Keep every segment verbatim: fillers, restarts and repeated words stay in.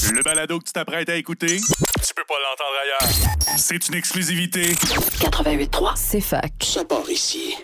Le balado que tu t'apprêtes à écouter, tu peux pas l'entendre ailleurs. C'est une exclusivité. quatre-vingt-huit trois, c'est fac. Ça part ici.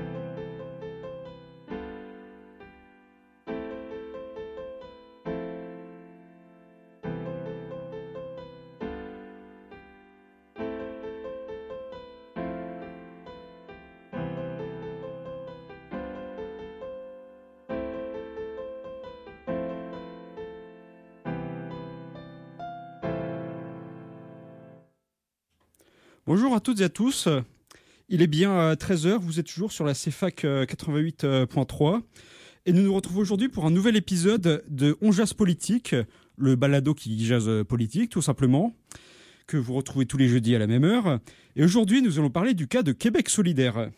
Bonjour à toutes et à tous, il est bien treize heures, vous êtes toujours sur la C F A C quatre-vingt-huit point trois et nous nous retrouvons aujourd'hui pour un nouvel épisode de On Jase Politique, le balado qui jase politique tout simplement, que vous retrouvez tous les jeudis à la même heure. Et aujourd'hui nous allons parler du cas de Québec solidaire.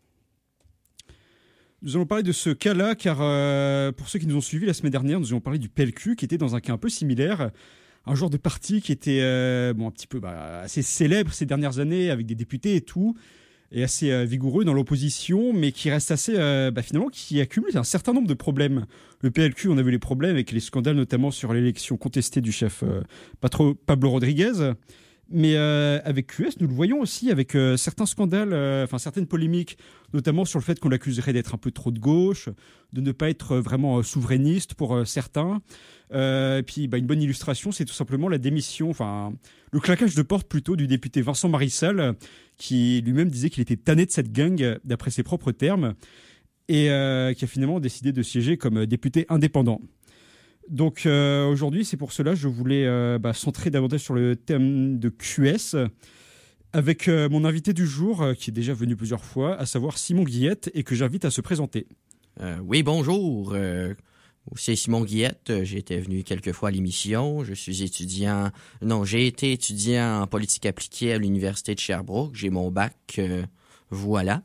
Nous allons parler de ce cas-là car euh, pour ceux qui nous ont suivis la semaine dernière, nous allons parler du P L Q qui était dans un cas un peu similaire. Un genre de parti qui était euh, bon, un petit peu bah, assez célèbre ces dernières années, avec des députés et tout, et assez euh, vigoureux dans l'opposition, mais qui reste assez, euh, bah, finalement, qui accumule un certain nombre de problèmes. Le P L Q, on a vu les problèmes avec les scandales, notamment sur l'élection contestée du chef euh, Patro, Pablo Rodriguez. Mais euh, avec Q S, nous le voyons aussi avec euh, certains scandales, euh, enfin certaines polémiques, notamment sur le fait qu'on l'accuserait d'être un peu trop de gauche, de ne pas être vraiment euh, souverainiste pour euh, certains. Euh, et puis, bah, une bonne illustration, c'est tout simplement la démission, enfin le claquage de porte plutôt du député Vincent Marissal, qui lui-même disait qu'il était tanné de cette gang, d'après ses propres termes, et euh, qui a finalement décidé de siéger comme député indépendant. Donc euh, aujourd'hui, c'est pour cela que je voulais euh, bah, centrer davantage sur le thème de Q S avec euh, mon invité du jour, euh, qui est déjà venu plusieurs fois, à savoir Simon Guillette, et que j'invite à se présenter. Euh, oui, bonjour. Euh, c'est Simon Guillette. J'ai été venu quelques fois à l'émission. Je suis étudiant... Non, j'ai été étudiant en politique appliquée à l'Université de Sherbrooke. J'ai mon bac. Euh, voilà.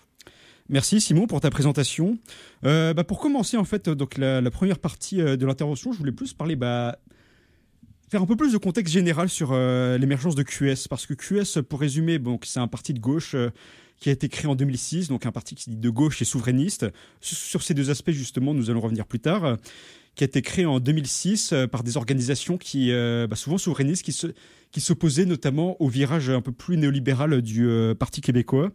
Merci Simon pour ta présentation. Euh, bah pour commencer en fait, donc la, la première partie de l'intervention, je voulais plus parler, bah, faire un peu plus de contexte général sur euh, l'émergence de Q S, parce que Q S, pour résumer, bon, c'est un parti de gauche euh, qui a été créé en deux mille six, donc un parti qui dit de gauche et souverainiste. Sur, sur ces deux aspects justement, nous allons revenir plus tard. Qui a été créé en deux mille six euh, par des organisations qui, euh, bah, souvent souverainistes, qui se, qui s'opposaient notamment au virage un peu plus néolibéral du euh, Parti québécois.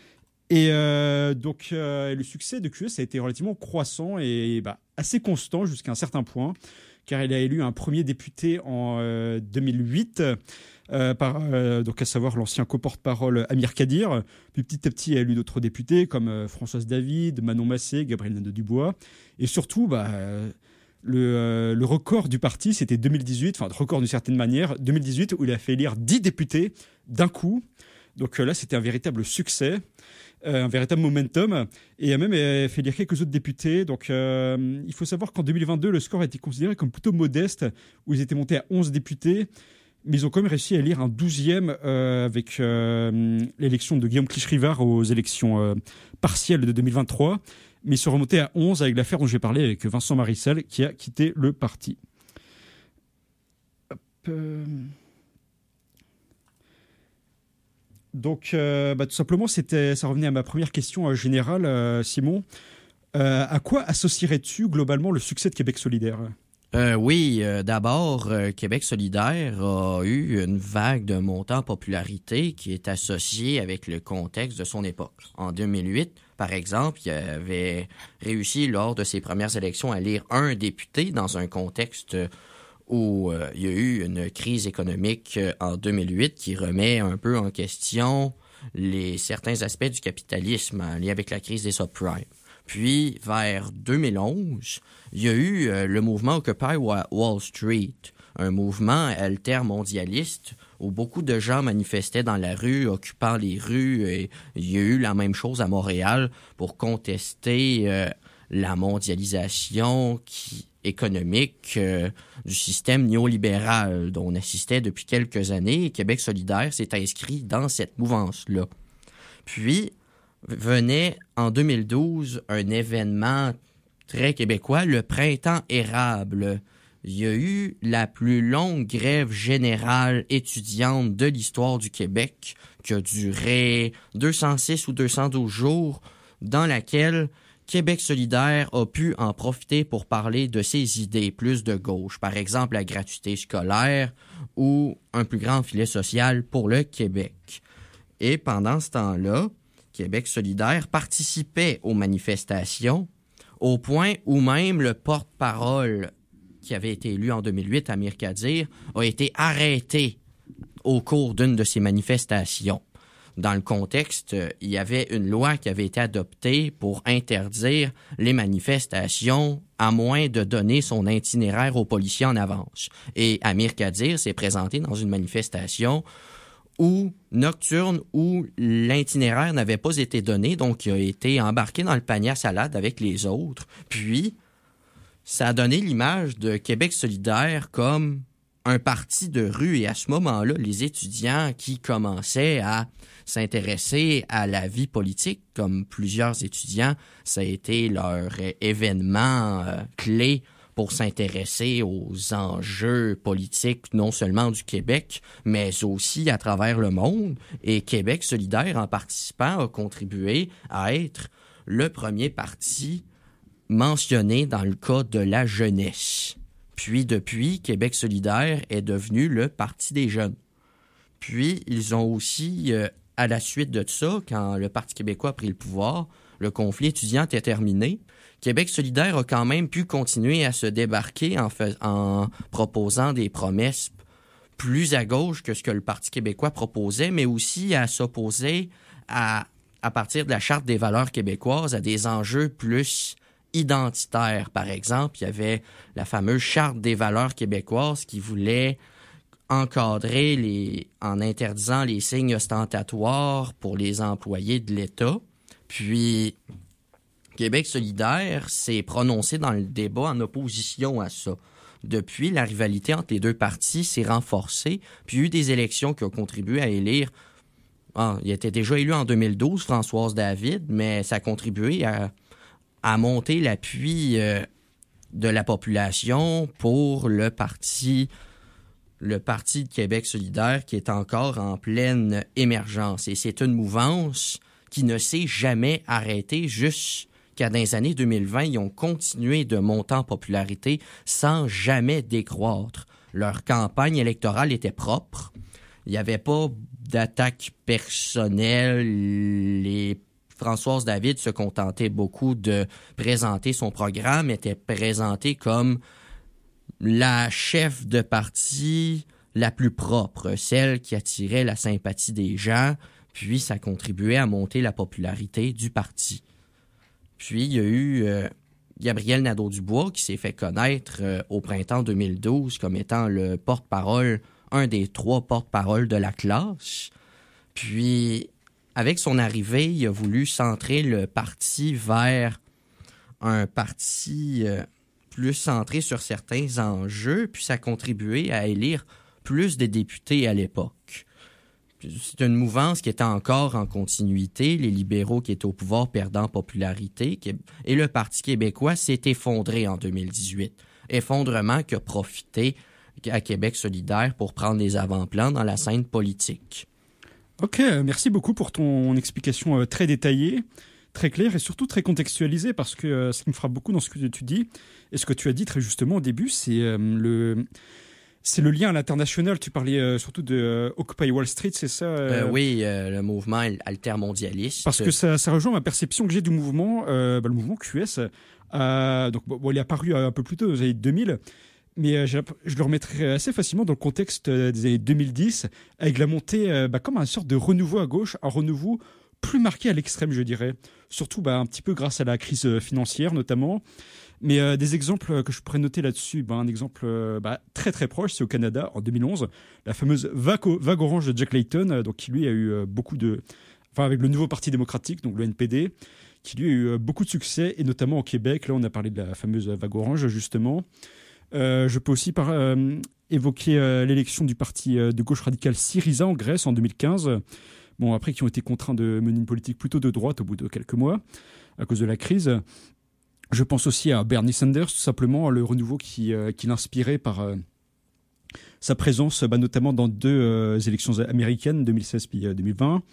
Et euh, donc, euh, le succès de Q S a été relativement croissant et bah, assez constant jusqu'à un certain point, car il a élu un premier député en euh, deux mille huit, euh, par, euh, donc à savoir l'ancien co-porte-parole Amir Kadir. Puis petit à petit, il a élu d'autres députés comme euh, Françoise David, Manon Massé, Gabriel Nadeau-Dubois. Et surtout, bah, euh, le, euh, le record du parti, c'était deux mille dix-huit, enfin, record d'une certaine manière, deux mille dix-huit, où il a fait élire dix députés d'un coup. Donc euh, là, c'était un véritable succès. Euh, un véritable momentum, et a même euh, fait élire quelques autres députés. Donc, euh, il faut savoir qu'en deux mille vingt-deux, le score a été considéré comme plutôt modeste, où ils étaient montés à onze députés, mais ils ont quand même réussi à élire un douzième euh, avec euh, l'élection de Guillaume Clich-Rivard aux élections euh, partielles de deux mille vingt-trois. Mais ils sont remontés à onze avec l'affaire dont j'ai parlé avec Vincent Marissal, qui a quitté le parti. Hop, euh... Donc, euh, bah, tout simplement, c'était, ça revenait à ma première question euh, générale, euh, Simon. Euh, à quoi associerais-tu globalement le succès de Québec solidaire ? Euh, oui, euh, d'abord, euh, Québec solidaire a eu une vague de montée en popularité qui est associée avec le contexte de son époque. En deux mille huit, par exemple, il avait réussi lors de ses premières élections à élire un député dans un contexte où euh, il y a eu une crise économique euh, en deux mille huit qui remet un peu en question les certains aspects du capitalisme en lien avec la crise des subprimes. Puis, vers deux mille onze, il y a eu euh, le mouvement Occupy Wall Street, un mouvement altermondialiste où beaucoup de gens manifestaient dans la rue, occupant les rues, et il y a eu la même chose à Montréal pour contester euh, la mondialisation qui économique euh, du système néolibéral dont on assistait depuis quelques années. Québec solidaire s'est inscrit dans cette mouvance-là. Puis, venait en deux mille douze un événement très québécois, le printemps érable. Il y a eu la plus longue grève générale étudiante de l'histoire du Québec qui a duré deux cent six ou deux cent douze jours, dans laquelle Québec solidaire a pu en profiter pour parler de ses idées plus de gauche, par exemple la gratuité scolaire ou un plus grand filet social pour le Québec. Et pendant ce temps-là, Québec solidaire participait aux manifestations au point où même le porte-parole qui avait été élu en deux mille huit, Amir Kadir, a été arrêté au cours d'une de ces manifestations. Dans le contexte, il y avait une loi qui avait été adoptée pour interdire les manifestations à moins de donner son itinéraire aux policiers en avance. Et Amir Kadir s'est présenté dans une manifestation où, nocturne, où l'itinéraire n'avait pas été donné, donc il a été embarqué dans le panier à salade avec les autres. Puis, ça a donné l'image de Québec solidaire comme un parti de rue. Et à ce moment-là, les étudiants qui commençaient à s'intéresser à la vie politique, comme plusieurs étudiants, ça a été leur événement euh, clé pour s'intéresser aux enjeux politiques, non seulement du Québec, mais aussi à travers le monde. Et Québec solidaire, en participant, a contribué à être le premier parti mentionné dans le cas de la jeunesse. Puis, depuis, Québec solidaire est devenu le Parti des jeunes. Puis, ils ont aussi, euh, à la suite de ça, quand le Parti québécois a pris le pouvoir, le conflit étudiant était terminé. Québec solidaire a quand même pu continuer à se débarquer en, fais- en proposant des promesses plus à gauche que ce que le Parti québécois proposait, mais aussi à s'opposer à, à partir de la Charte des valeurs québécoises à des enjeux plus identitaires. Par exemple, il y avait la fameuse Charte des valeurs québécoises qui voulait encadrer les, en interdisant les signes ostentatoires pour les employés de l'État. Puis, Québec solidaire s'est prononcé dans le débat en opposition à ça. Depuis, la rivalité entre les deux partis s'est renforcée, puis il y a eu des élections qui ont contribué à élire. Ah, il était déjà élu en deux mille douze, Françoise David, mais ça a contribué à, à monter l'appui euh, de la population pour le parti, le Parti de Québec solidaire qui est encore en pleine émergence. Et c'est une mouvance qui ne s'est jamais arrêtée jusqu'à dans les années deux mille vingt. Ils ont continué de monter en popularité sans jamais décroître. Leur campagne électorale était propre. Il n'y avait pas d'attaque personnelle. Les Françoise David se contentait beaucoup de présenter son programme, était présentée comme la chef de parti la plus propre, celle qui attirait la sympathie des gens, puis ça contribuait à monter la popularité du parti. Puis il y a eu euh, Gabriel Nadeau-Dubois qui s'est fait connaître euh, au printemps deux mille douze comme étant le porte-parole, un des trois porte-paroles de la classe. Puis, avec son arrivée, il a voulu centrer le parti vers un parti euh, plus centré sur certains enjeux, puis ça a contribué à élire plus de députés à l'époque. C'est une mouvance qui était encore en continuité, les libéraux qui étaient au pouvoir perdant en popularité, et le Parti québécois s'est effondré en deux mille dix-huit. Effondrement qui a profité à Québec solidaire pour prendre les avant-plans dans la scène politique. Ok, merci beaucoup pour ton explication très détaillée, très claire et surtout très contextualisée, parce que euh, ce qui me frappe beaucoup dans ce que tu dis, et ce que tu as dit très justement au début, c'est euh, le... C'est le lien à l'international. Tu parlais euh, surtout de euh, Occupy Wall Street, c'est ça euh... Euh, Oui, euh, le mouvement altermondialiste. Parce que ça, ça rejoint ma perception que j'ai du mouvement, euh, bah, le mouvement Q S. Euh, donc, bon, il est apparu un peu plus tôt, aux années deux mille, mais euh, je le remettrai assez facilement dans le contexte des années deux mille dix, avec la montée euh, bah, comme une sorte de renouveau à gauche, un renouveau plus marqué à l'extrême, je dirais. Surtout bah, un petit peu grâce à la crise financière, notamment. Mais euh, des exemples que je pourrais noter là-dessus, bah, un exemple euh, bah, très très proche, c'est au Canada, en deux mille onze, la fameuse vague, vague orange de Jack Layton, euh, donc, qui lui a eu euh, beaucoup de... Enfin, avec le nouveau Parti démocratique, donc le N P D, qui lui a eu euh, beaucoup de succès, et notamment au Québec. Là, on a parlé de la fameuse vague orange, justement. Euh, je peux aussi par, euh, évoquer euh, l'élection du parti euh, de gauche radicale Syriza en Grèce en deux mille quinze. Bon, après, qui ont été contraints de mener une politique plutôt de droite au bout de quelques mois, à cause de la crise. Je pense aussi à Bernie Sanders, tout simplement, le renouveau qui, euh, qui l'inspirait par euh, sa présence, bah, notamment dans deux euh, élections américaines, deux mille seize puis euh, deux mille vingt.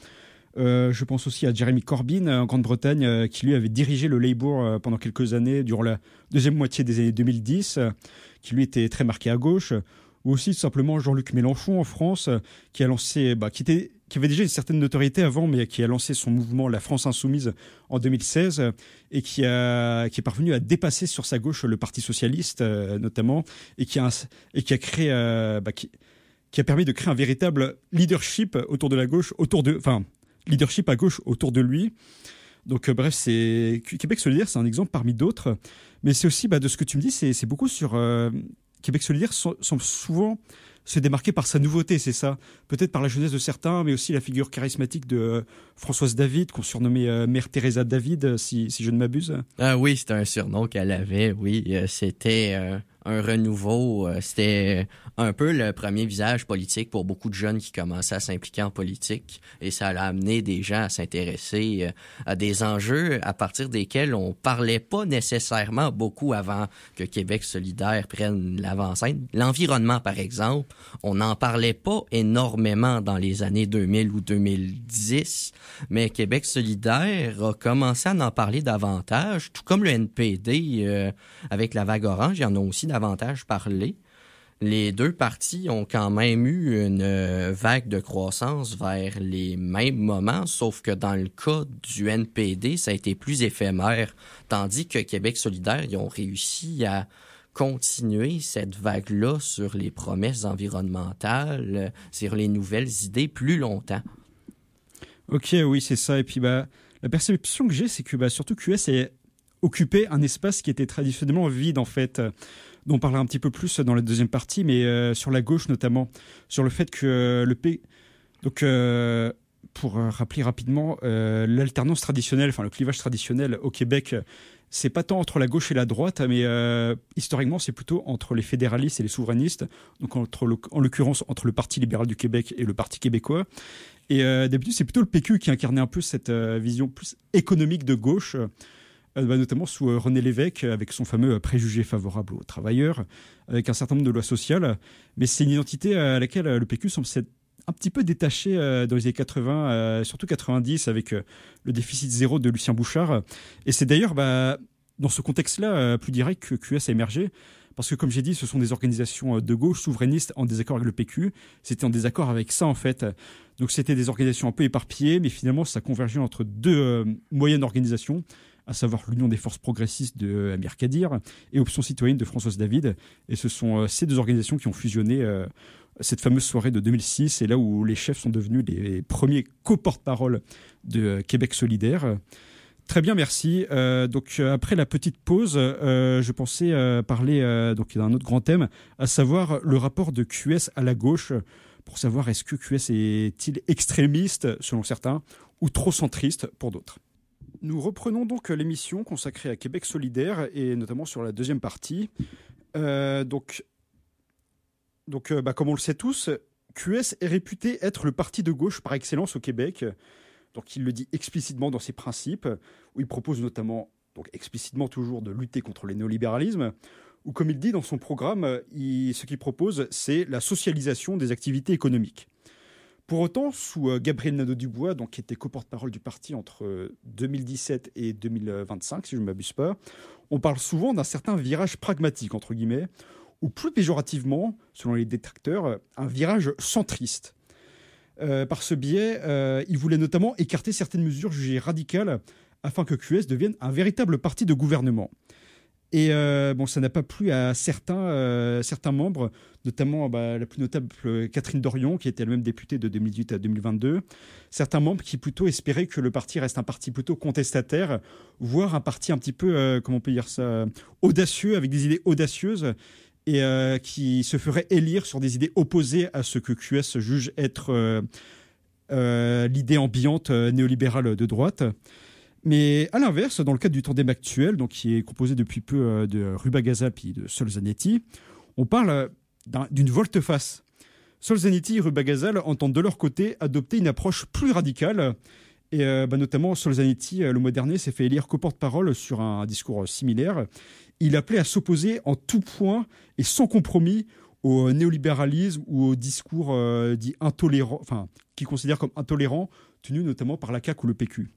Euh, je pense aussi à Jeremy Corbyn en Grande-Bretagne, euh, qui lui avait dirigé le Labour euh, pendant quelques années, durant la deuxième moitié des années deux mille dix, euh, qui lui était très marqué à gauche. Ou aussi tout simplement Jean-Luc Mélenchon en France, euh, qui a lancé, bah, qui était, qui avait déjà une certaine notoriété avant, mais qui a lancé son mouvement La France Insoumise en deux mille seize, euh, et qui a, qui est parvenu à dépasser sur sa gauche le Parti Socialiste, euh, notamment, et qui a, et qui a créé, euh, bah, qui, qui a permis de créer un véritable leadership autour de la gauche, autour de, enfin, leadership à gauche autour de lui. Donc euh, bref, c'est Québec solidaire, c'est un exemple parmi d'autres. Mais c'est aussi, bah, de ce que tu me dis, c'est, c'est beaucoup sur euh, Québec solidaire semble souvent se démarquer par sa nouveauté, c'est ça. Peut-être par la jeunesse de certains, mais aussi la figure charismatique de euh, Françoise David, qu'on surnommait euh, Mère Teresa David, si, si je ne m'abuse. Ah oui, c'était un surnom qu'elle avait, oui. Euh, c'était euh, un renouveau. Euh, c'était un peu le premier visage politique pour beaucoup de jeunes qui commençaient à s'impliquer en politique. Et ça a amené des gens à s'intéresser euh, à des enjeux à partir desquels on parlait pas nécessairement beaucoup avant que Québec solidaire prenne l'avant-scène. L'environnement, par exemple, on n'en parlait pas énormément dans les années deux mille ou deux mille dix, mais Québec solidaire a commencé à en parler davantage, tout comme le N P D euh, avec la vague orange, ils en ont aussi davantage parlé. Les deux partis ont quand même eu une euh, vague de croissance vers les mêmes moments, sauf que dans le cas du N P D, ça a été plus éphémère, tandis que Québec solidaire, ils ont réussi à continuer cette vague-là sur les promesses environnementales, sur les nouvelles idées plus longtemps. Ok, oui, c'est ça. Et puis, bah, la perception que j'ai, c'est que bah, surtout Q S est occupé un espace qui était traditionnellement vide, en fait, dont on parlera un petit peu plus dans la deuxième partie, mais euh, sur la gauche notamment, sur le fait que euh, le P... Donc, euh, pour euh, rappeler rapidement, euh, l'alternance traditionnelle, enfin le clivage traditionnel au Québec, c'est pas tant entre la gauche et la droite, mais euh, historiquement, c'est plutôt entre les fédéralistes et les souverainistes, donc entre le, en l'occurrence entre le Parti libéral du Québec et le Parti québécois. Et euh, d'habitude, c'est plutôt le P Q qui incarnait un peu cette euh, vision plus économique de gauche, euh, bah, notamment sous euh, René Lévesque, avec son fameux préjugé favorable aux travailleurs, avec un certain nombre de lois sociales. Mais c'est une identité à laquelle euh, le P Q semble s'être un petit peu détaché euh, dans les années quatre-vingts, euh, surtout quatre-vingt-dix, avec euh, le déficit zéro de Lucien Bouchard. Et c'est d'ailleurs bah, dans ce contexte-là euh, plus direct que Q S a émergé. Parce que, comme j'ai dit, ce sont des organisations de gauche souverainistes en désaccord avec le P Q. C'était en désaccord avec ça, en fait. Donc, c'était des organisations un peu éparpillées, mais finalement, ça convergeait entre deux euh, moyennes organisations, à savoir l'Union des forces progressistes de Amir Kadir et Option citoyenne de Françoise David. Et ce sont euh, ces deux organisations qui ont fusionné euh, cette fameuse soirée de deux mille six. C'est là où les chefs sont devenus les premiers co-porte-parole de euh, Québec solidaire. Très bien, merci. Euh, donc euh, après la petite pause, euh, je pensais euh, parler euh, donc d'un autre grand thème, à savoir le rapport de Q S à la gauche, pour savoir est-ce que Q S est-il extrémiste selon certains ou trop centriste pour d'autres. Nous reprenons donc l'émission consacrée à Québec solidaire et notamment sur la deuxième partie. Euh, donc, donc euh, bah, comme on le sait tous, Q S est réputé être le parti de gauche par excellence au Québec. Donc, il le dit explicitement dans ses principes, où il propose notamment, donc explicitement toujours, de lutter contre le néolibéralisme, ou comme il dit dans son programme, il, ce qu'il propose, c'est la socialisation des activités économiques. Pour autant, sous euh, Gabriel Nadeau-Dubois, donc, qui était co-porte-parole du parti entre euh, deux mille dix-sept et deux mille vingt-cinq, si je ne m'abuse pas, on parle souvent d'un certain virage pragmatique, entre guillemets, ou plus péjorativement, selon les détracteurs, un virage centriste. Euh, par ce biais, euh, il voulait notamment écarter certaines mesures jugées radicales afin que Q S devienne un véritable parti de gouvernement. Et euh, bon, ça n'a pas plu à certains, euh, certains membres, notamment bah, la plus notable Catherine Dorion, qui était elle-même députée de deux mille dix-huit à deux mille vingt-deux. Certains membres qui plutôt espéraient que le parti reste un parti plutôt contestataire, voire un parti un petit peu, euh, comment on peut dire ça, audacieux, avec des idées audacieuses, et euh, qui se ferait élire sur des idées opposées à ce que Q S juge être euh, euh, l'idée ambiante euh, néolibérale de droite. Mais à l'inverse, dans le cadre du tandem actuel, donc qui est composé depuis peu euh, de Rubagazal puis de Solzhenitsyn, on parle d'un, d'une volte-face. Solzhenitsyn et Rubagazal entendent de leur côté adopter une approche plus radicale. Et euh, bah, notamment, Solzhenitsyn, le mois dernier, s'est fait élire co-porte-parole sur un discours similaire. Il appelait à s'opposer en tout point et sans compromis au néolibéralisme ou au discours euh, dit intolérant, enfin, qu'il considère comme intolérant, tenus notamment par la C A Q ou le P Q.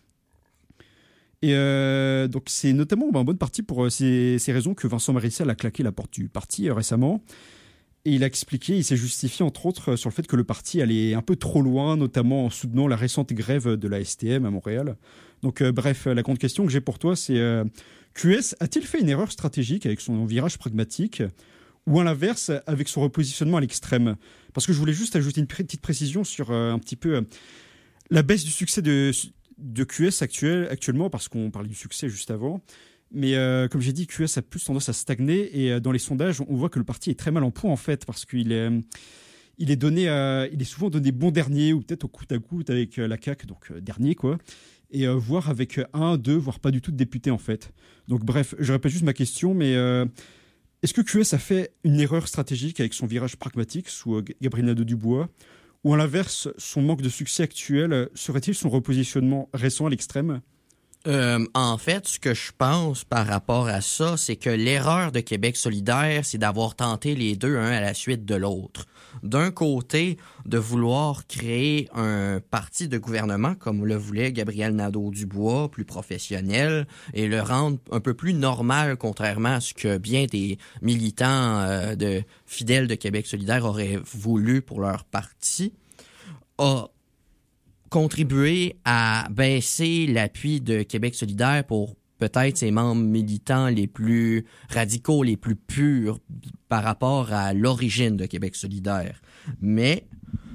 Et euh, donc c'est notamment ben, en bonne partie pour euh, ces, ces raisons que Vincent Marissal a claqué la porte du parti euh, récemment. Et il a expliqué, il s'est justifié entre autres sur le fait que le parti allait un peu trop loin, notamment en soutenant la récente grève de la S T M à Montréal. Donc euh, bref, la grande question que j'ai pour toi, c'est euh, Q S a-t-il fait une erreur stratégique avec son virage pragmatique ou à l'inverse avec son repositionnement à l'extrême? Parce que je voulais juste ajouter une petite précision sur euh, un petit peu euh, la baisse du succès de... de Q S actuel, actuellement, parce qu'on parlait du succès juste avant. Mais euh, comme j'ai dit, Q S a plus tendance à stagner. Et euh, dans les sondages, on voit que le parti est très mal en point, en fait, parce qu'il est, il est, donné à, il est souvent donné bon dernier, ou peut-être au coup à coup avec euh, la C A Q, donc euh, dernier, quoi. Et euh, voire avec un, deux, voire pas du tout de députés, en fait. Donc bref, je répète juste ma question, mais euh, est-ce que Q S a fait une erreur stratégique avec son virage pragmatique sous euh, Gabriel Nadeau-Dubois? Ou à l'inverse, son manque de succès actuel serait-il son repositionnement récent à l'extrême? Euh, en fait, ce que je pense par rapport à ça, c'est que l'erreur de Québec solidaire, c'est d'avoir tenté les deux un à la suite de l'autre. D'un côté, de vouloir créer un parti de gouvernement, comme le voulait Gabriel Nadeau-Dubois, plus professionnel, et le rendre un peu plus normal, contrairement à ce que bien des militants euh, de fidèles de Québec solidaire auraient voulu pour leur parti, a contribué à baisser l'appui de Québec solidaire pour peut-être ses membres militants les plus radicaux, les plus purs par rapport à l'origine de Québec solidaire. Mais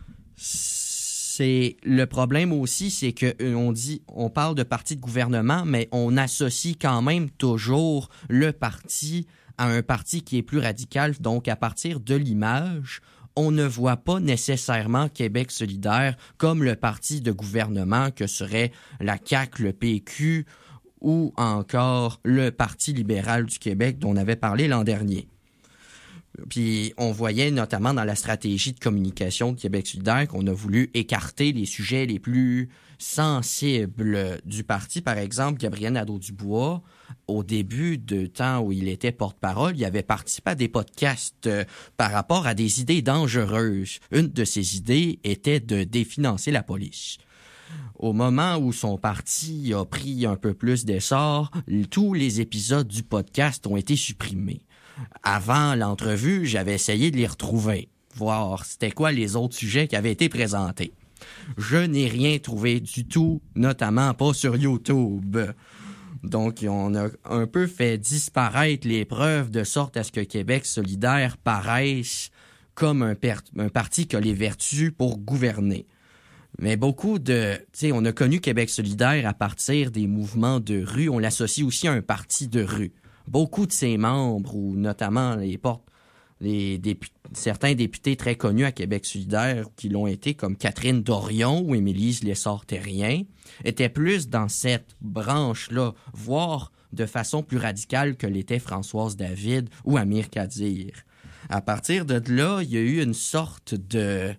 c'est le problème aussi, c'est que on dit, on parle de parti de gouvernement, mais on associe quand même toujours le parti à un parti qui est plus radical. Donc, à partir de l'image, on ne voit pas nécessairement Québec solidaire comme le parti de gouvernement que serait la C A Q, le P Q ou encore le Parti libéral du Québec dont on avait parlé l'an dernier. Puis on voyait notamment dans la stratégie de communication de Québec solidaire qu'on a voulu écarter les sujets les plus sensibles du parti. Par exemple, Gabriel Nadeau-Dubois, au début de temps où il était porte-parole, il avait participé à des podcasts euh, par rapport à des idées dangereuses. Une de ces idées était de définancer la police. Au moment où son parti a pris un peu plus d'essor, tous les épisodes du podcast ont été supprimés. Avant l'entrevue, j'avais essayé de les retrouver, voir c'était quoi les autres sujets qui avaient été présentés. Je n'ai rien trouvé du tout, notamment pas sur YouTube. Donc, on a un peu fait disparaître les preuves de sorte à ce que Québec solidaire paraisse comme un, per- un parti qui a les vertus pour gouverner. Mais beaucoup de... Tu sais, on a connu Québec solidaire à partir des mouvements de rue. On l'associe aussi à un parti de rue. Beaucoup de ses membres, ou notamment les porte, les dépu- certains députés très connus à Québec solidaire qui l'ont été, comme Catherine Dorion ou Émilise Lessard-Terrien, étaient plus dans cette branche-là, voire de façon plus radicale que l'était Françoise David ou Amir Kadir. À partir de là, il y a eu une sorte de...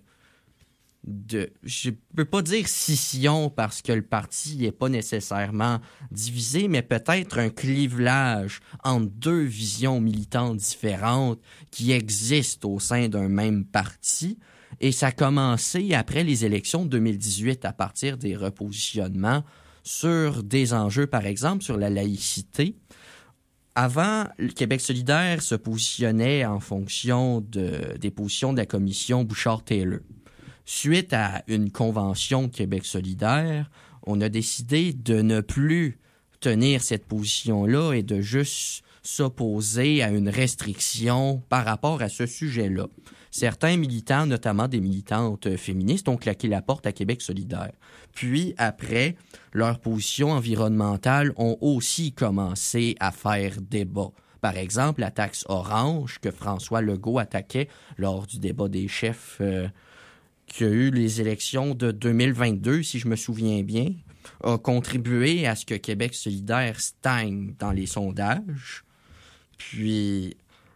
de je peux pas dire scission parce que le parti n'est pas nécessairement divisé, mais peut-être un clivage entre deux visions militantes différentes qui existent au sein d'un même parti. Et ça a commencé après les élections de deux mille dix-huit à partir des repositionnements sur des enjeux, par exemple, sur la laïcité. Avant, le Québec solidaire se positionnait en fonction de, des positions de la commission Bouchard-Taylor. Suite à une convention Québec solidaire, on a décidé de ne plus tenir cette position-là et de juste s'opposer à une restriction par rapport à ce sujet-là. Certains militants, notamment des militantes féministes, ont claqué la porte à Québec solidaire. Puis, après, leurs positions environnementales ont aussi commencé à faire débat. Par exemple, la taxe orange que François Legault attaquait lors du débat des chefs euh, qui a eu les élections de deux mille vingt-deux, si je me souviens bien, a contribué à ce que Québec solidaire stagne dans les sondages. Puis,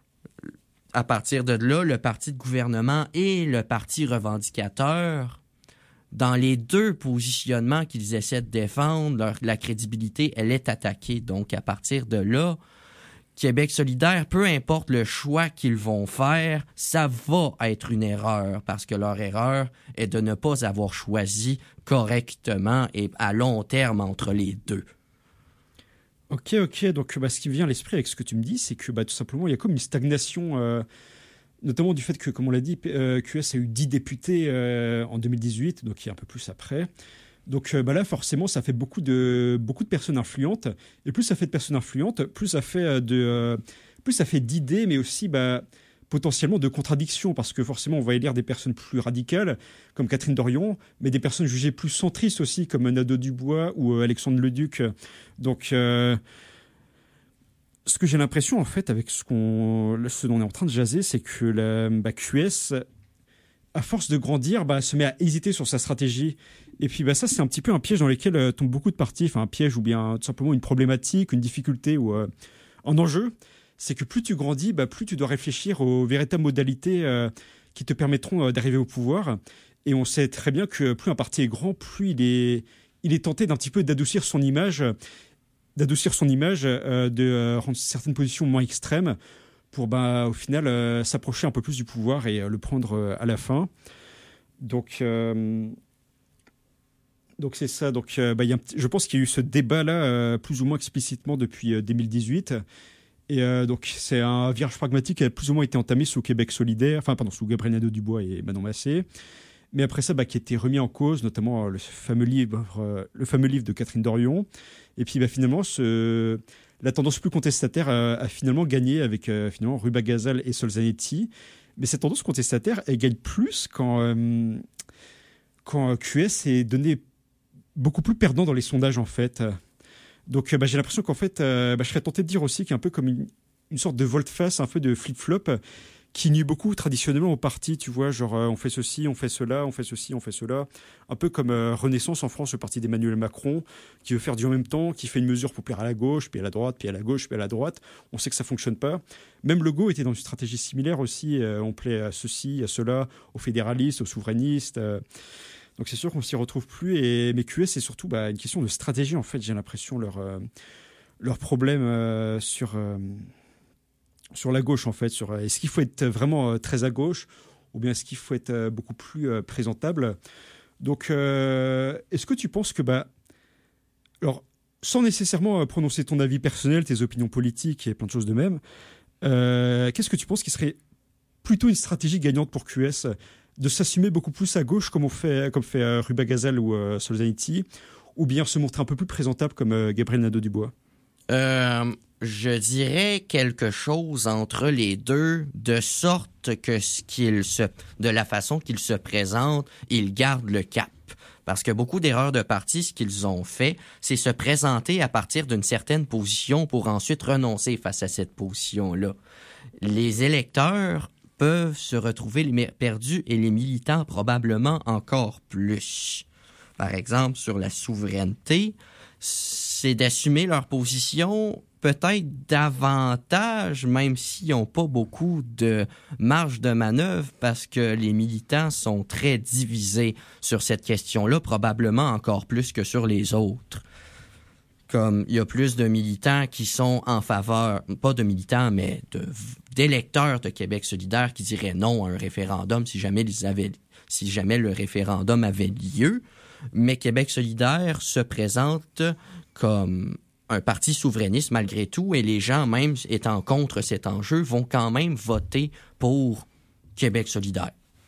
à partir de là, le parti de gouvernement et le parti revendicateur, dans les deux positionnements qu'ils essaient de défendre, leur, la crédibilité, elle est attaquée. Donc, à partir de là, Québec solidaire, peu importe le choix qu'ils vont faire, ça va être une erreur parce que leur erreur est de ne pas avoir choisi correctement et à long terme entre les deux. Ok, ok. Donc, bah, ce qui me vient à l'esprit avec ce que tu me dis, c'est que bah, tout simplement, il y a comme une stagnation, euh, notamment du fait que, comme on l'a dit, euh, Q S a eu dix députés euh, en deux mille dix-huit, donc il y a un peu plus après. Donc euh, bah là, forcément, ça fait beaucoup de, beaucoup de personnes influentes. Et plus ça fait de personnes influentes, plus ça fait, de, euh, plus ça fait d'idées, mais aussi bah, potentiellement de contradictions. Parce que forcément, on va élire des personnes plus radicales, comme Catherine Dorion, mais des personnes jugées plus centristes aussi, comme Nadeau-Dubois ou euh, Alexandre Leduc. Donc, euh, ce que j'ai l'impression, en fait, avec ce, qu'on, ce dont on est en train de jaser, c'est que la bah, Q S, à force de grandir, bah, se met à hésiter sur sa stratégie. Et puis bah, ça, c'est un petit peu un piège dans lequel euh, tombent beaucoup de partis, enfin un piège ou bien tout simplement une problématique, une difficulté ou euh, un enjeu. C'est que plus tu grandis, bah, plus tu dois réfléchir aux véritables modalités euh, qui te permettront euh, d'arriver au pouvoir. Et on sait très bien que plus un parti est grand, plus il est, il est tenté d'un petit peu d'adoucir son image, d'adoucir son image, euh, de euh, rendre certaines positions moins extrêmes pour bah, au final euh, s'approcher un peu plus du pouvoir et euh, le prendre euh, à la fin. Donc... Euh, Donc c'est ça. Donc euh, bah, y a un petit, je pense qu'il y a eu ce débat-là euh, plus ou moins explicitement depuis euh, deux mille dix-huit. Et euh, donc c'est un virage pragmatique qui a plus ou moins été entamé sous Québec solidaire, enfin pardon, sous Gabriel Nadeau-Dubois et Manon Massé. Mais après ça, bah, qui a été remis en cause, notamment euh, le fameux livre, euh, le fameux livre de Catherine Dorion. Et puis bah, finalement, ce, la tendance plus contestataire a, a finalement gagné avec euh, finalement Rubagazal et Solzanetti. Mais cette tendance contestataire, elle gagne plus quand euh, quand Q S est donné beaucoup plus perdant dans les sondages, en fait. Donc, bah, j'ai l'impression qu'en fait, euh, bah, je serais tenté de dire aussi qu'il y a un peu comme une, une sorte de volte-face, un peu de flip-flop, qui nuit beaucoup traditionnellement au parti, tu vois, genre euh, on fait ceci, on fait cela, on fait ceci, on fait cela. Un peu comme euh, Renaissance en France, le parti d'Emmanuel Macron, qui veut faire du en même temps, qui fait une mesure pour plaire à la gauche, puis à la droite, puis à la gauche, puis à la droite. On sait que ça fonctionne pas. Même Legault était dans une stratégie similaire aussi. Euh, on plaît à ceci, à cela, aux fédéralistes, aux souverainistes. Euh, Donc c'est sûr qu'on s'y retrouve plus. Et mais Q S, c'est surtout bah, une question de stratégie, en fait. J'ai l'impression leur euh, leur problème euh, sur euh, sur la gauche, en fait. Sur euh, est-ce qu'il faut être vraiment euh, très à gauche ou bien est-ce qu'il faut être euh, beaucoup plus euh, présentable. Donc euh, est-ce que tu penses que bah alors sans nécessairement euh, prononcer ton avis personnel, tes opinions politiques et plein de choses de même, euh, qu'est-ce que tu penses qui serait plutôt une stratégie gagnante pour Q S? De s'assumer beaucoup plus à gauche comme on fait, comme fait euh, Rubagazal ou euh, Solzanetti, ou bien se montrer un peu plus présentable comme euh, Gabriel Nadeau-Dubois? Euh, je dirais quelque chose entre les deux, de sorte que ce qu'il se, de la façon qu'il se présente, il garde le cap. Parce que beaucoup d'erreurs de parti, ce qu'ils ont fait, c'est se présenter à partir d'une certaine position pour ensuite renoncer face à cette position-là. Les électeurs peuvent se retrouver perdus et les militants probablement encore plus. Par exemple, sur la souveraineté, c'est d'assumer leur position peut-être davantage, même s'ils n'ont pas beaucoup de marge de manœuvre, parce que les militants sont très divisés sur cette question-là, probablement encore plus que sur les autres. Comme il y a plus de militants qui sont en faveur, pas de militants, mais de, d'électeurs de Québec solidaire qui diraient non à un référendum si jamais, ils avaient, si jamais le référendum avait lieu. Mais Québec solidaire se présente comme un parti souverainiste malgré tout et les gens, même étant contre cet enjeu, vont quand même voter pour Québec solidaire.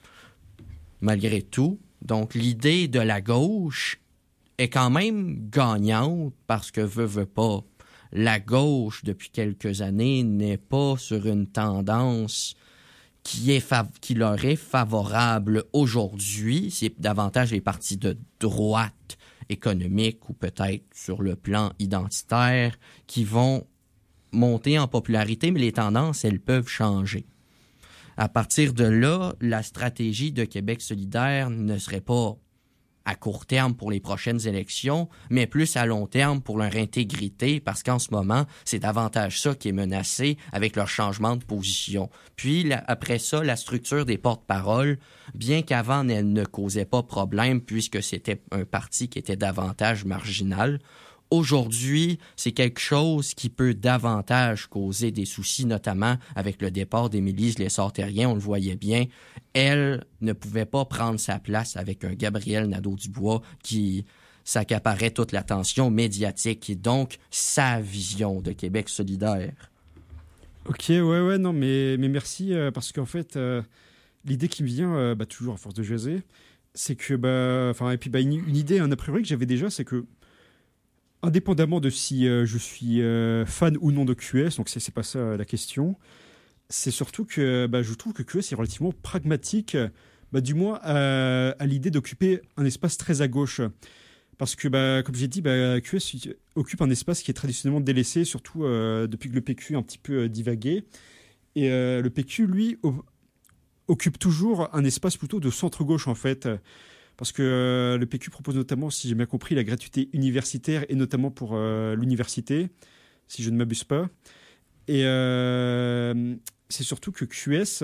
Malgré tout, donc l'idée de la gauche est quand même gagnante parce que veut, veut pas. La gauche, depuis quelques années, n'est pas sur une tendance qui, est fav- qui leur est favorable aujourd'hui. C'est davantage les partis de droite économique ou peut-être sur le plan identitaire qui vont monter en popularité, mais les tendances, elles peuvent changer. À partir de là, la stratégie de Québec solidaire ne serait pas à court terme pour les prochaines élections, mais plus à long terme pour leur intégrité, parce qu'en ce moment, c'est davantage ça qui est menacé avec leur changement de position. Puis, la, après ça, la structure des porte-paroles, bien qu'avant, elle ne causait pas problème, puisque c'était un parti qui était davantage marginal, Aujourd'hui, c'est quelque chose qui peut davantage causer des soucis, notamment avec le départ d'Émilie Lessard-Terrien. On le voyait bien. Elle ne pouvait pas prendre sa place avec un Gabriel Nadeau-Dubois qui s'accaparait toute l'attention médiatique et donc sa vision de Québec solidaire. Ok, ouais, ouais, non, mais, mais merci, euh, parce qu'en fait, euh, l'idée qui me vient, euh, bah, toujours à force de jaser, c'est que, bah, enfin, et puis, bah, une, une idée, un a priori que j'avais déjà, c'est que, indépendamment de si euh, je suis euh, fan ou non de Q S, donc c'est, c'est pas ça euh, la question, c'est surtout que bah, je trouve que Q S est relativement pragmatique, bah, du moins à, à l'idée d'occuper un espace très à gauche. Parce que, bah, comme j'ai dit, bah, Q S occupe un espace qui est traditionnellement délaissé, surtout euh, depuis que le P Q a un petit peu euh, divagué. Et euh, le P Q, lui, o- occupe toujours un espace plutôt de centre-gauche, en fait. Parce que euh, le P Q propose notamment, si j'ai bien compris, la gratuité universitaire, et notamment pour euh, l'université, si je ne m'abuse pas. Et euh, c'est surtout que Q S,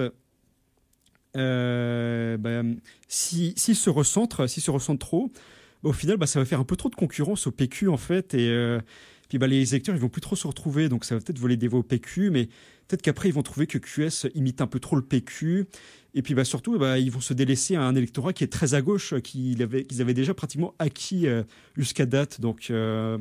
euh, bah, si, s'il se recentre, s'il se recentre trop, bah, au final, bah, ça va faire un peu trop de concurrence au P Q, en fait. Et euh, puis bah, les électeurs, ils vont plus trop se retrouver. Donc ça va peut-être voler des voix au P Q, mais peut-être qu'après, ils vont trouver que Q S imite un peu trop le P Q. Et puis bah, surtout, bah, ils vont se délaisser à un électorat qui est très à gauche, qu'ils avaient, qu'ils avaient déjà pratiquement acquis euh, jusqu'à date. Donc, euh,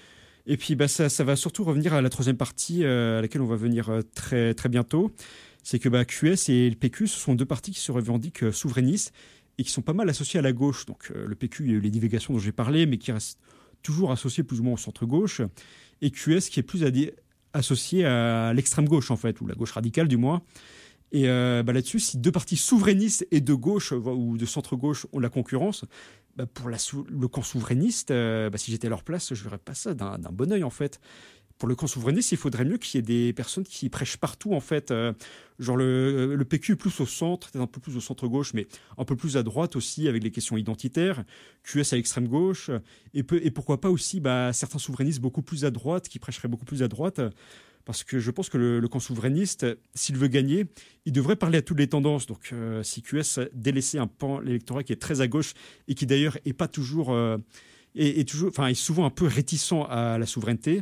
et puis bah, ça, ça va surtout revenir à la troisième partie, euh, à laquelle on va venir euh, très, très bientôt. C'est que bah, Q S et le P Q, ce sont deux partis qui se revendiquent euh, souverainistes et qui sont pas mal associés à la gauche. Donc euh, le P Q, il y a eu les divigations dont j'ai parlé, mais qui reste toujours associé plus ou moins au centre-gauche. Et Q S qui est plus adi- associé à l'extrême-gauche, en fait, ou la gauche radicale du moins. Et euh, bah, là-dessus, si deux partis souverainistes et de gauche euh, ou de centre-gauche ont la concurrence, bah, pour la sou- le camp souverainiste, euh, bah, si j'étais à leur place, je ne verrais pas ça d'un, d'un bon oeil, en fait. Pour le camp souverainiste, il faudrait mieux qu'il y ait des personnes qui prêchent partout, en fait. Euh, genre le, le P Q plus au centre, peut-être un peu plus au centre-gauche, mais un peu plus à droite aussi, avec les questions identitaires. Q S à l'extrême-gauche. Et, peu, et pourquoi pas aussi bah, certains souverainistes beaucoup plus à droite, qui prêcheraient beaucoup plus à droite. Parce que je pense que le, le camp souverainiste, s'il veut gagner, il devrait parler à toutes les tendances. Donc euh, si Q S délaissait un pan l'électorat qui est très à gauche, et qui d'ailleurs est pas toujours... Euh, est, est toujours, enfin, est souvent un peu réticent à la souveraineté,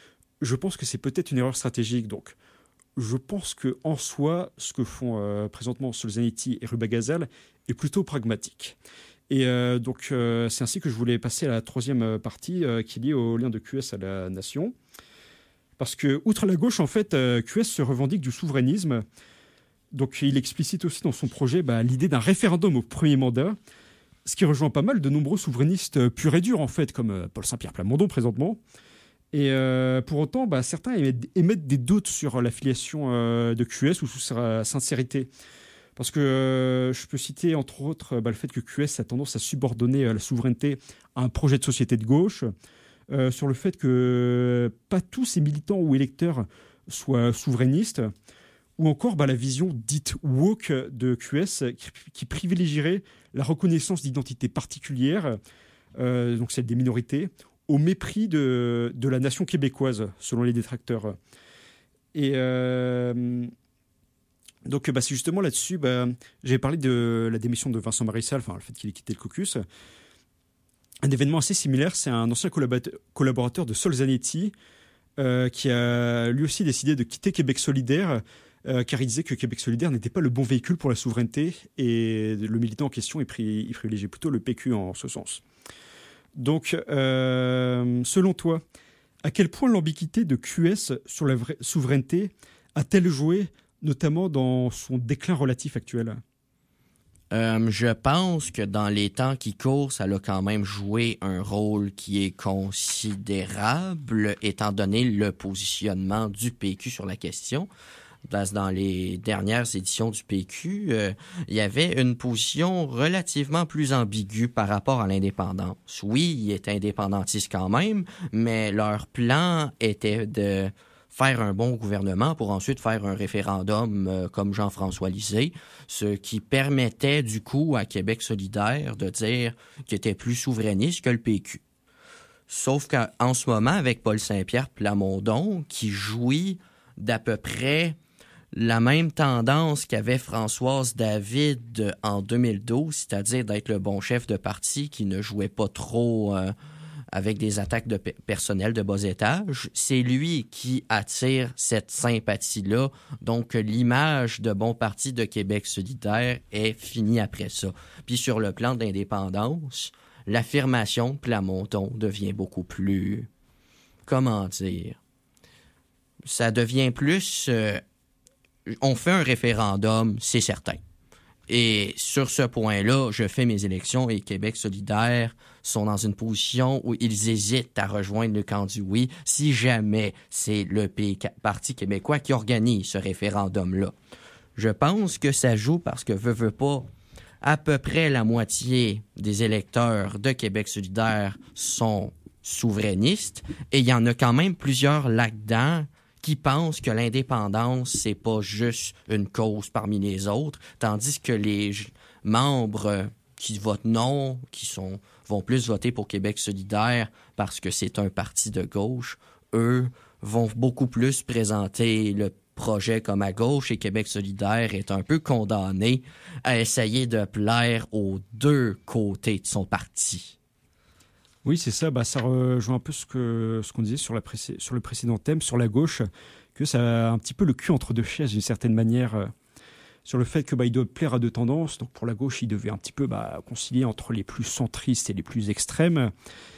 je pense que c'est peut-être une erreur stratégique. Donc, je pense que en soi, ce que font euh, présentement Solzhenitsyn et Ruba-Gazal est plutôt pragmatique. Et euh, donc, euh, c'est ainsi que je voulais passer à la troisième partie euh, qui est liée au lien de Q S à la nation. Parce que, outre la gauche, en fait, euh, Q S se revendique du souverainisme. Donc, il explicite aussi dans son projet bah, l'idée d'un référendum au premier mandat, ce qui rejoint pas mal de nombreux souverainistes purs et durs, en fait, comme euh, Paul Saint-Pierre Plamondon présentement. Et euh, pour autant, bah, certains émettent, émettent des doutes sur l'affiliation euh, de Q S ou sur sa sincérité. Parce que euh, je peux citer entre autres bah, le fait que Q S a tendance à subordonner euh, la souveraineté à un projet de société de gauche, euh, sur le fait que pas tous ces militants ou électeurs soient souverainistes, ou encore bah, la vision dite woke de Q S qui, qui privilégierait la reconnaissance d'identités particulières, euh, donc celle des minorités, au mépris de, de la nation québécoise, selon les détracteurs. Et euh, donc, bah, c'est justement là-dessus, bah, j'avais parlé de la démission de Vincent Marissal, enfin, le fait qu'il ait quitté le caucus. Un événement assez similaire, c'est un ancien collaborateur de Solzhenitsyn euh, qui a lui aussi décidé de quitter Québec solidaire, euh, car il disait que Québec solidaire n'était pas le bon véhicule pour la souveraineté, et le militant en question, il, pri- il privilégiait plutôt le P Q en ce sens. Donc, euh, selon toi, à quel point l'ambiguïté de Q S sur la vraie souveraineté a-t-elle joué, notamment dans son déclin relatif actuel ? Euh, je pense que dans les temps qui courent, ça a quand même joué un rôle qui est considérable, étant donné le positionnement du P Q sur la question. Dans les dernières éditions du P Q, euh, il y avait une position relativement plus ambiguë par rapport à l'indépendance. Oui, ils étaient indépendantistes quand même, mais leur plan était de faire un bon gouvernement pour ensuite faire un référendum euh, comme Jean-François Lisée, ce qui permettait du coup à Québec solidaire de dire qu'il était plus souverainiste que le P Q. Sauf qu'en ce moment, avec Paul Saint-Pierre Plamondon, qui jouit d'à peu près la même tendance qu'avait Françoise David en deux mille douze, c'est-à-dire d'être le bon chef de parti qui ne jouait pas trop euh, avec des attaques de pe- personnel de bas étage. C'est lui qui attire cette sympathie-là. Donc, l'image de bon parti de Québec solidaire est finie après ça. Puis sur le plan de l'indépendance, l'affirmation de Plamondon devient beaucoup plus... Comment dire? Ça devient plus... Euh, on fait un référendum, c'est certain. Et sur ce point-là, je fais mes élections et Québec solidaire sont dans une position où ils hésitent à rejoindre le camp du oui si jamais c'est le P Q, Parti québécois qui organise ce référendum-là. Je pense que ça joue parce que, veut, veut pas, à peu près la moitié des électeurs de Québec solidaire sont souverainistes et il y en a quand même plusieurs là-dedans qui pensent que l'indépendance, c'est pas juste une cause parmi les autres, tandis que les j- membres qui votent non, qui sont vont plus voter pour Québec solidaire parce que c'est un parti de gauche, eux vont beaucoup plus présenter le projet comme à gauche et Québec solidaire est un peu condamné à essayer de plaire aux deux côtés de son parti. Oui, c'est ça. Bah, ça rejoint un peu ce, que, ce qu'on disait sur, la précé- sur le précédent thème, sur la gauche, que ça a un petit peu le cul entre deux chaises d'une certaine manière, euh, sur le fait que bah, il doit plaire à deux tendances. Donc pour la gauche, il devait un petit peu bah, concilier entre les plus centristes et les plus extrêmes.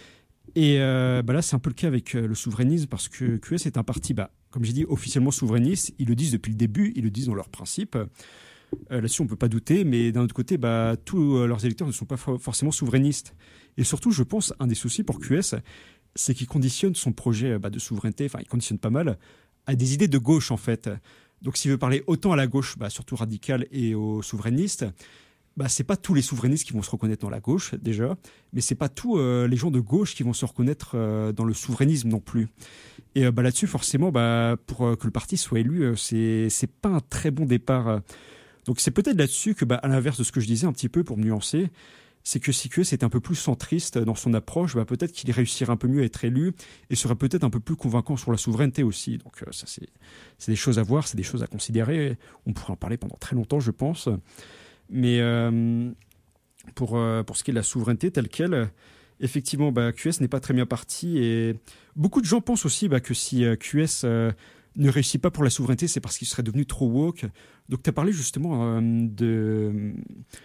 Et euh, bah, là, c'est un peu le cas avec euh, le souverainisme, parce que Q S est un parti, bah, comme j'ai dit, officiellement souverainiste. Ils le disent depuis le début, ils le disent dans leurs principes. Euh, là-dessus, on ne peut pas douter, mais d'un autre côté, bah, tous euh, leurs électeurs ne sont pas for- forcément souverainistes. Et surtout, je pense, un des soucis pour Q S, c'est qu'il conditionne son projet bah, de souveraineté, enfin, il conditionne pas mal, à des idées de gauche, en fait. Donc, s'il veut parler autant à la gauche, bah, surtout radicale, et aux souverainistes, bah, c'est pas tous les souverainistes qui vont se reconnaître dans la gauche, déjà, mais c'est pas tous euh, les gens de gauche qui vont se reconnaître euh, dans le souverainisme non plus. Et euh, bah, là-dessus, forcément, bah, pour euh, que le parti soit élu, euh, c'est, c'est pas un très bon départ. euh. Donc c'est peut-être là-dessus que, bah, à l'inverse de ce que je disais un petit peu pour me nuancer, c'est que si Q S était un peu plus centriste dans son approche, bah, peut-être qu'il réussirait un peu mieux à être élu et serait peut-être un peu plus convaincant sur la souveraineté aussi. Donc euh, ça, c'est, c'est des choses à voir, c'est des choses à considérer. On pourrait en parler pendant très longtemps, je pense. Mais euh, pour, euh, pour ce qui est de la souveraineté telle qu'elle, effectivement, bah, Q S n'est pas très bien parti. Et beaucoup de gens pensent aussi bah, que si euh, Q S... Euh, ne réussit pas pour la souveraineté, c'est parce qu'il serait devenu trop woke. Donc, tu as parlé justement euh, de,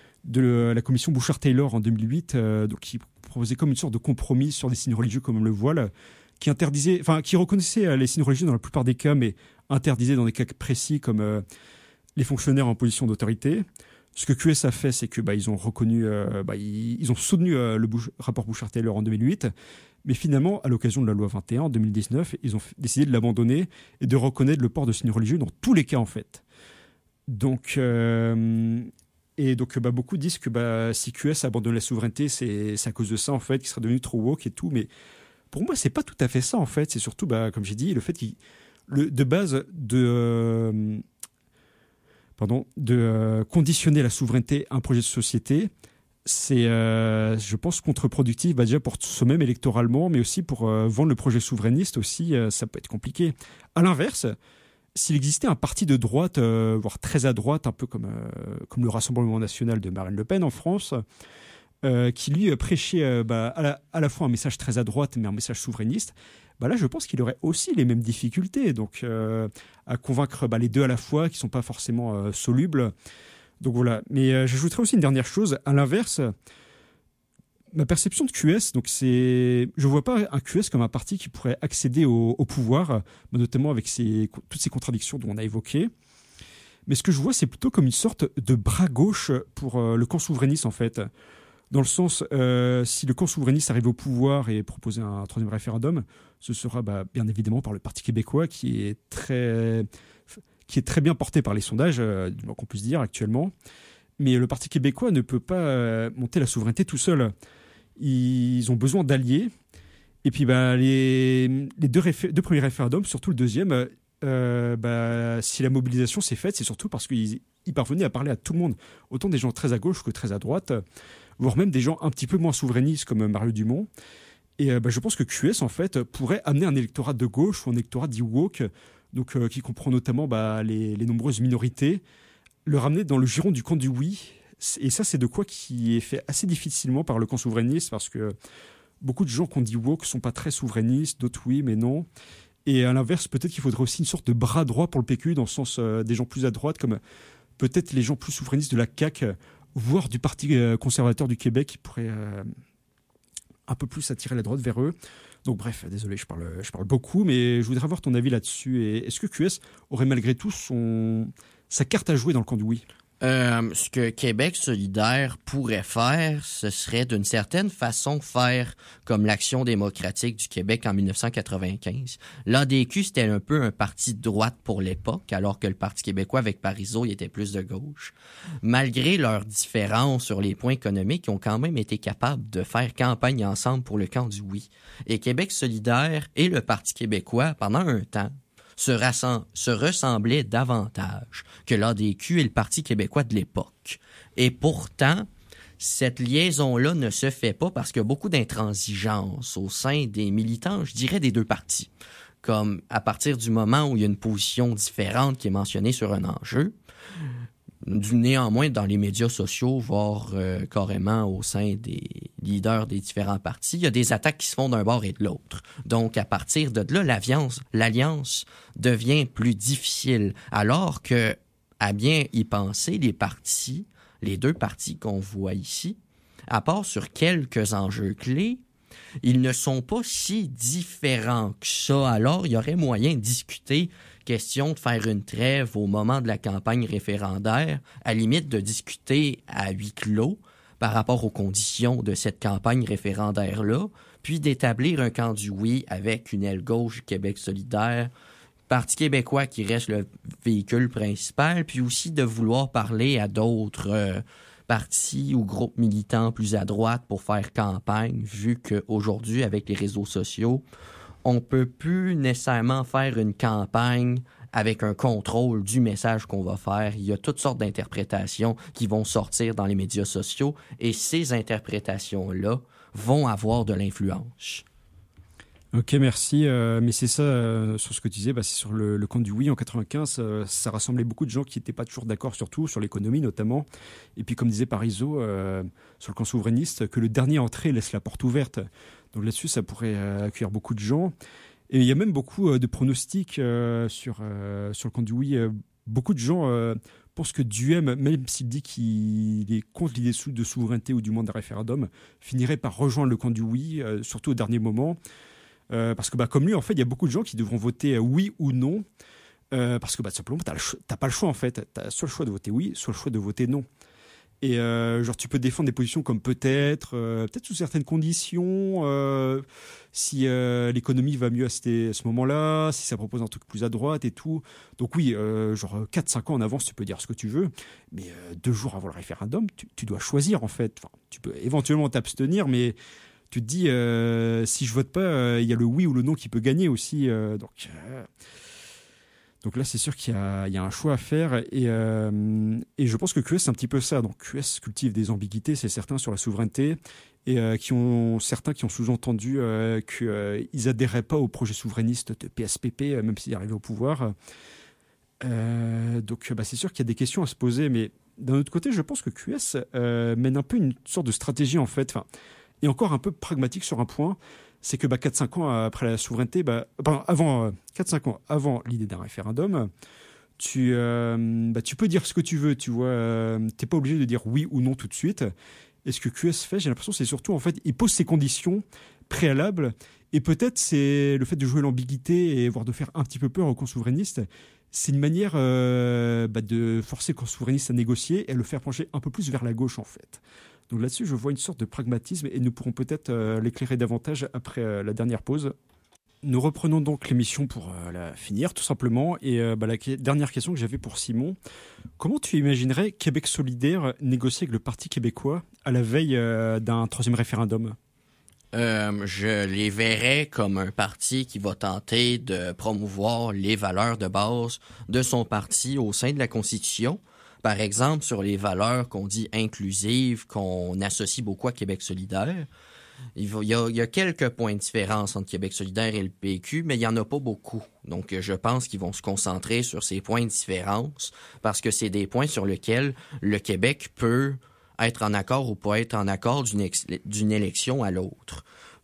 de la commission Bouchard-Taylor en deux mille huit, euh, donc, qui proposait comme une sorte de compromis sur des signes religieux comme le voile, qui interdisait, enfin, qui reconnaissait les signes religieux dans la plupart des cas, mais interdisait dans des cas précis comme euh, les fonctionnaires en position d'autorité. Ce que Q S a fait, c'est que bah, ils ont reconnu, euh, bah, ils, ils ont soutenu euh, le Bouch- rapport Bouchard-Taylor en deux mille huit. Mais finalement, à l'occasion de la loi vingt et un en deux mille dix-neuf, ils ont f- décidé de l'abandonner et de reconnaître le port de signes religieux dans tous les cas, en fait. Donc, euh, et donc bah, beaucoup disent que bah, si Q S abandonne la souveraineté, c'est, c'est à cause de ça, en fait, qu'il serait devenu trop woke et tout. Mais pour moi, c'est pas tout à fait ça, en fait. C'est surtout, bah, comme j'ai dit, le fait qu'il, le, de base, de, euh, pardon, de euh, conditionner la souveraineté à un projet de société, c'est, euh, je pense, contre-productif, bah déjà pour soi-même électoralement, mais aussi pour euh, vendre le projet souverainiste aussi, euh, ça peut être compliqué. À l'inverse, s'il existait un parti de droite, euh, voire très à droite, un peu comme, euh, comme le Rassemblement national de Marine Le Pen en France, euh, qui lui prêchait euh, bah, à, la, à la fois un message très à droite, mais un message souverainiste, bah là, je pense qu'il aurait aussi les mêmes difficultés, donc euh, à convaincre bah, les deux à la fois, qui ne sont pas forcément euh, solubles. Donc voilà, mais euh, j'ajouterais aussi une dernière chose. À l'inverse, ma perception de Q S, donc c'est, je vois pas un Q S comme un parti qui pourrait accéder au, au pouvoir, notamment avec ces, toutes ces contradictions dont on a évoqué. Mais ce que je vois, c'est plutôt comme une sorte de bras gauche pour euh, le camp souverainiste, en fait. Dans le sens, euh, si le camp souverainiste arrive au pouvoir et propose un troisième référendum, ce sera bah, bien évidemment par le Parti québécois qui est très... qui est très bien porté par les sondages, euh, du moins qu'on puisse dire actuellement. Mais le Parti québécois ne peut pas euh, monter la souveraineté tout seul. Ils ont besoin d'alliés. Et puis bah, les, les deux, réfé- deux premiers référendums, surtout le deuxième, euh, bah, si la mobilisation s'est faite, c'est surtout parce qu'ils ils parvenaient à parler à tout le monde. Autant des gens très à gauche que très à droite, voire même des gens un petit peu moins souverainistes comme Mario Dumont. Et euh, bah, je pense que Q S, en fait, pourrait amener un électorat de gauche ou un électorat dit woke, donc, euh, qui comprend notamment bah, les, les nombreuses minorités, le ramener dans le giron du camp du oui. Et ça, c'est de quoi qui est fait assez difficilement par le camp souverainiste, parce que beaucoup de gens qu'on dit woke sont pas très souverainistes, d'autres oui, mais non. Et à l'inverse, peut-être qu'il faudrait aussi une sorte de bras droit pour le P Q, dans le sens euh, des gens plus à droite, comme peut-être les gens plus souverainistes de la C A Q, voire du Parti conservateur du Québec, qui pourraient euh, un peu plus attirer la droite vers eux. Donc bref, désolé, je parle, je parle beaucoup, mais je voudrais avoir ton avis là-dessus. Et est-ce que Q S aurait malgré tout son, sa carte à jouer dans le camp du oui? Euh, ce que Québec solidaire pourrait faire, ce serait d'une certaine façon faire comme l'Action démocratique du Québec en dix-neuf cent quatre-vingt-quinze. L'A D Q, c'était un peu un parti de droite pour l'époque, alors que le Parti québécois avec Parizeau, il était plus de gauche. Malgré leurs différences sur les points économiques, ils ont quand même été capables de faire campagne ensemble pour le camp du oui. Et Québec solidaire et le Parti québécois, pendant un temps, se, rassem- se ressemblaient davantage que l'A D Q et le Parti québécois de l'époque. Et pourtant, cette liaison-là ne se fait pas parce qu'il y a beaucoup d'intransigeance au sein des militants, je dirais, des deux partis. Comme à partir du moment où il y a une position différente qui est mentionnée sur un enjeu, du néanmoins dans les médias sociaux, voire euh, carrément au sein des leaders des différents partis, il y a des attaques qui se font d'un bord et de l'autre. Donc, à partir de là, l'alliance, l'alliance devient plus difficile. Alors que, à bien y penser, les partis, les deux partis qu'on voit ici, à part sur quelques enjeux clés, ils ne sont pas si différents que ça. Alors, il y aurait moyen de discuter, question de faire une trêve au moment de la campagne référendaire, à la limite de discuter à huis clos par rapport aux conditions de cette campagne référendaire-là, puis d'établir un camp du oui avec une aile gauche Québec solidaire, Parti québécois qui reste le véhicule principal, puis aussi de vouloir parler à d'autres euh, partis ou groupes militants plus à droite pour faire campagne, vu qu'aujourd'hui, avec les réseaux sociaux, on peut plus nécessairement faire une campagne avec un contrôle du message qu'on va faire. Il y a toutes sortes d'interprétations qui vont sortir dans les médias sociaux et ces interprétations-là vont avoir de l'influence. Ok, merci. Euh, mais c'est ça, euh, sur ce que tu disais, bah, c'est sur le, le camp du oui en quatre-vingt-quinze, euh, ça rassemblait beaucoup de gens qui n'étaient pas toujours d'accord, surtout sur l'économie notamment. Et puis, comme disait Parizeau, euh, sur le camp souverainiste, que le dernier entré laisse la porte ouverte. Donc là-dessus, ça pourrait euh, accueillir beaucoup de gens. Et il y a même beaucoup euh, de pronostics euh, sur, euh, sur le camp du oui. Euh, beaucoup de gens euh, pensent que Duhem, même s'il dit qu'il est contre l'idée de souveraineté ou du moins d'un référendum, finirait par rejoindre le camp du oui, euh, surtout au dernier moment. Euh, parce que bah, comme lui, en fait, il y a beaucoup de gens qui devront voter euh, oui ou non, euh, parce que bah, tout simplement, tu n'as pas le choix, en fait. Tu as soit le choix de voter oui, soit le choix de voter non. Et euh, genre, tu peux défendre des positions comme peut-être, euh, peut-être sous certaines conditions, euh, si euh, l'économie va mieux à, cette, à ce moment-là, si ça propose un truc plus à droite et tout. Donc oui, euh, genre quatre cinq ans en avance, tu peux dire ce que tu veux, mais euh, deux jours avant le référendum, tu, tu dois choisir, en fait. Enfin, tu peux éventuellement t'abstenir, mais tu te dis, euh, si je vote pas, il euh, y a le oui ou le non qui peut gagner aussi. Euh, donc, euh, donc là, c'est sûr qu'il y a, il y a un choix à faire. Et, euh, et je pense que Q S, c'est un petit peu ça. Donc Q S cultive des ambiguïtés, c'est certain, sur la souveraineté. Et euh, qui ont, certains qui ont sous-entendu euh, qu'ils euh, n'adhéraient pas au projet souverainiste de P S P P, euh, même s'ils arrivaient au pouvoir. Euh, donc bah, c'est sûr qu'il y a des questions à se poser. Mais d'un autre côté, je pense que Q S euh, mène un peu une sorte de stratégie, en fait. Enfin, et encore un peu pragmatique sur un point, c'est que bah, quatre cinq ans après la souveraineté, bah, pardon, avant, euh, quatre cinq ans avant l'idée d'un référendum, tu, euh, bah, tu peux dire ce que tu veux, tu vois, euh, t'es pas obligé de dire oui ou non tout de suite. Et ce que Q S fait, j'ai l'impression, c'est surtout, en fait, il pose ses conditions préalables, et peut-être c'est le fait de jouer l'ambiguïté et voire de faire un petit peu peur aux camps souverainistes, c'est une manière euh, bah, de forcer le camp souverainiste à négocier et à le faire pencher un peu plus vers la gauche, en fait. Donc là-dessus, je vois une sorte de pragmatisme et nous pourrons peut-être euh, l'éclairer davantage après euh, la dernière pause. Nous reprenons donc l'émission pour euh, la finir, tout simplement. Et euh, bah, la que- dernière question que j'avais pour Simon, comment tu imaginerais Québec solidaire négocier avec le Parti québécois à la veille euh, d'un troisième référendum ? Euh, je les verrais comme un parti qui va tenter de promouvoir les valeurs de base de son parti au sein de la Constitution. Par exemple, sur les valeurs qu'on dit inclusives, qu'on associe beaucoup à Québec solidaire. Il, va, il, y a, il y a quelques points de différence entre Québec solidaire et le P Q, mais il n'y en a pas beaucoup. Donc, je pense qu'ils vont se concentrer sur ces points de différence parce que c'est des points sur lesquels le Québec peut être en accord ou pas être en accord d'une, ex- d'une élection à l'autre.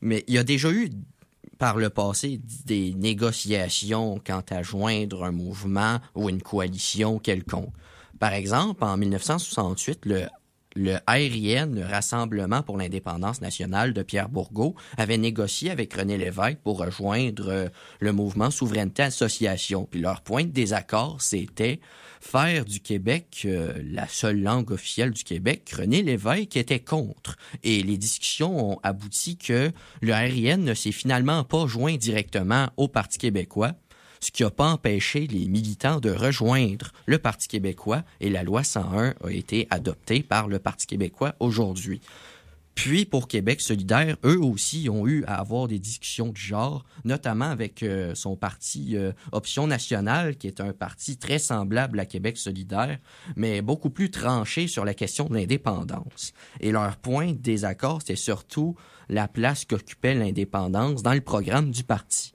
Mais il y a déjà eu, par le passé, des négociations quant à joindre un mouvement ou une coalition quelconque. Par exemple, en dix-neuf cent soixante-huit, le Le R I N, le Rassemblement pour l'indépendance nationale de Pierre Bourgault, avait négocié avec René Lévesque pour rejoindre euh, le mouvement Souveraineté Association. Puis leur point de désaccord, c'était faire du Québec euh, la seule langue officielle du Québec. René Lévesque était contre. Et les discussions ont abouti que le R I N ne s'est finalement pas joint directement au Parti québécois, ce qui n'a pas empêché les militants de rejoindre le Parti québécois, et la loi cent un a été adoptée par le Parti québécois aujourd'hui. Puis, pour Québec solidaire, eux aussi ont eu à avoir des discussions du genre, notamment avec euh, son parti euh, Option nationale, qui est un parti très semblable à Québec solidaire, mais beaucoup plus tranché sur la question de l'indépendance. Et leur point de désaccord, c'était surtout la place qu'occupait l'indépendance dans le programme du parti.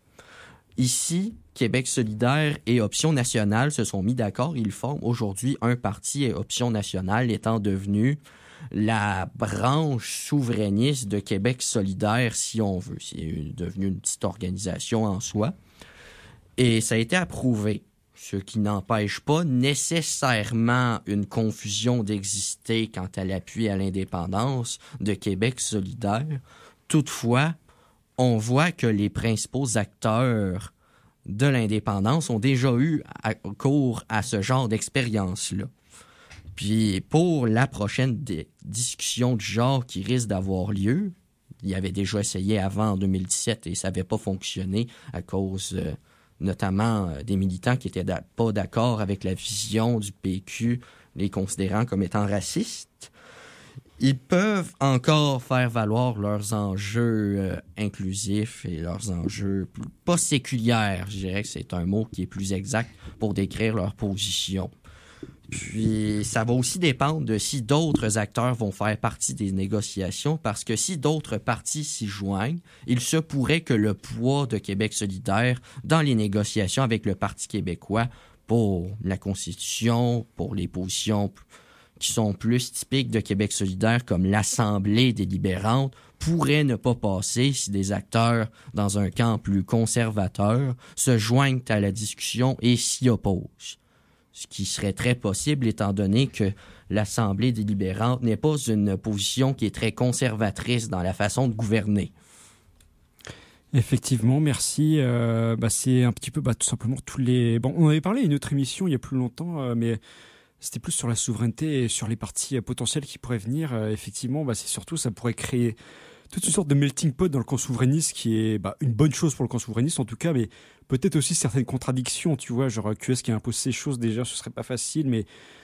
Ici, Québec solidaire et Option nationale se sont mis d'accord. Ils forment aujourd'hui un parti, et Option nationale étant devenu la branche souverainiste de Québec solidaire, si on veut. C'est devenu une petite organisation en soi. Et ça a été approuvé, ce qui n'empêche pas nécessairement une confusion d'exister quant à l'appui à l'indépendance de Québec solidaire. Toutefois, on voit que les principaux acteurs de l'indépendance ont déjà eu cours à ce genre d'expérience-là. Puis pour la prochaine discussion du genre qui risque d'avoir lieu, il avait déjà essayé avant en deux mille dix-sept et ça n'avait pas fonctionné à cause euh, notamment euh, des militants qui n'étaient da- pas d'accord avec la vision du P Q, les considérant comme étant racistes. Ils peuvent encore faire valoir leurs enjeux euh, inclusifs et leurs enjeux plus, pas séculières. Je dirais que c'est un mot qui est plus exact pour décrire leur position. Puis, ça va aussi dépendre de si d'autres acteurs vont faire partie des négociations, parce que si d'autres partis s'y joignent, il se pourrait que le poids de Québec solidaire dans les négociations avec le Parti québécois pour la Constitution, pour les positions qui sont plus typiques de Québec solidaire, comme l'Assemblée délibérante, pourrait ne pas passer si des acteurs dans un camp plus conservateur se joignent à la discussion et s'y opposent. Ce qui serait très possible étant donné que l'Assemblée délibérante n'est pas une position qui est très conservatrice dans la façon de gouverner. Effectivement, merci. Euh, bah, c'est un petit peu bah, tout simplement tous les... Bon, on avait parlé à une autre émission il y a plus longtemps, euh, mais c'était plus sur la souveraineté et sur les partis euh, potentiels qui pourraient venir. Euh, effectivement, bah, c'est surtout, ça pourrait créer toute une sorte de melting pot dans le camp souverainiste qui est bah, une bonne chose pour le camp souverainiste en tout cas, mais peut-être aussi certaines contradictions, tu vois, genre Q S qui impose ces choses, déjà ce serait pas facile, mais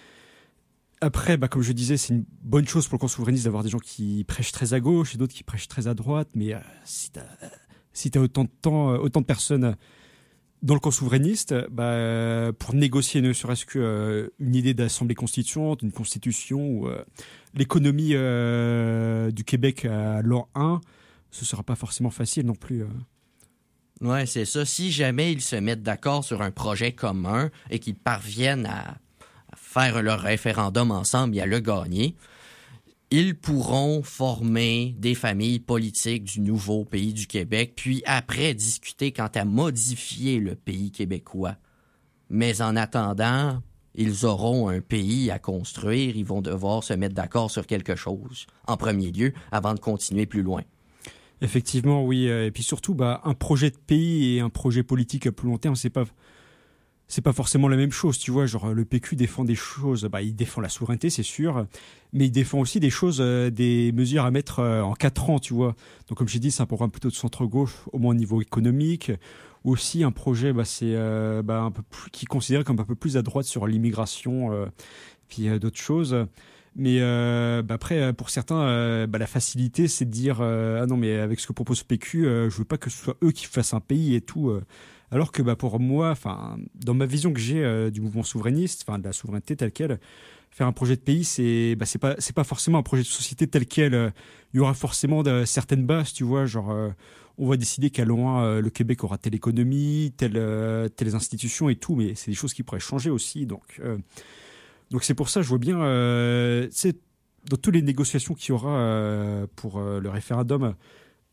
après, bah, comme je disais, c'est une bonne chose pour le camp souverainiste d'avoir des gens qui prêchent très à gauche et d'autres qui prêchent très à droite, mais euh, si t'as, si t'as autant de temps, euh, autant de personnes dans le camp souverainiste, bah, pour négocier ne serait-ce qu'une euh, idée d'assemblée constituante, une constitution ou euh, l'économie euh, du Québec à l'an un, ce ne sera pas forcément facile non plus. Euh. Ouais, c'est ça. Si jamais ils se mettent d'accord sur un projet commun et qu'ils parviennent à, à faire leur référendum ensemble et à le gagner, ils pourront former des familles politiques du nouveau pays du Québec, puis après discuter quant à modifier le pays québécois. Mais en attendant, ils auront un pays à construire, ils vont devoir se mettre d'accord sur quelque chose, en premier lieu, avant de continuer plus loin. Effectivement, oui. Et puis surtout, bah, un projet de pays et un projet politique à plus long terme, c'est pas... c'est pas forcément la même chose, tu vois, genre le P Q défend des choses, bah il défend la souveraineté, c'est sûr, mais il défend aussi des choses, euh, des mesures à mettre euh, en quatre ans, tu vois. Donc comme j'ai dit, c'est un programme plutôt de centre-gauche, au moins au niveau économique. Aussi un projet, bah c'est euh, bah, un peu plus, qui est considéré comme un peu plus à droite sur l'immigration, euh, puis euh, d'autres choses. Mais euh, bah après, pour certains, euh, bah la facilité, c'est de dire euh, ah non, mais avec ce que propose P Q, euh, je veux pas que ce soit eux qui fassent un pays et tout. Euh. Alors que bah pour moi, enfin dans ma vision que j'ai euh, du mouvement souverainiste, enfin de la souveraineté telle quelle, faire un projet de pays, c'est bah c'est pas c'est pas forcément un projet de société tel quel. Euh, il y aura forcément de, certaines bases, tu vois, genre euh, on va décider qu'à loin euh, le Québec aura telle économie, telle euh, telles institutions et tout, mais c'est des choses qui pourraient changer aussi. Donc euh, donc c'est pour ça je vois bien, euh, c'est dans toutes les négociations qu'il y aura euh, pour euh, le référendum.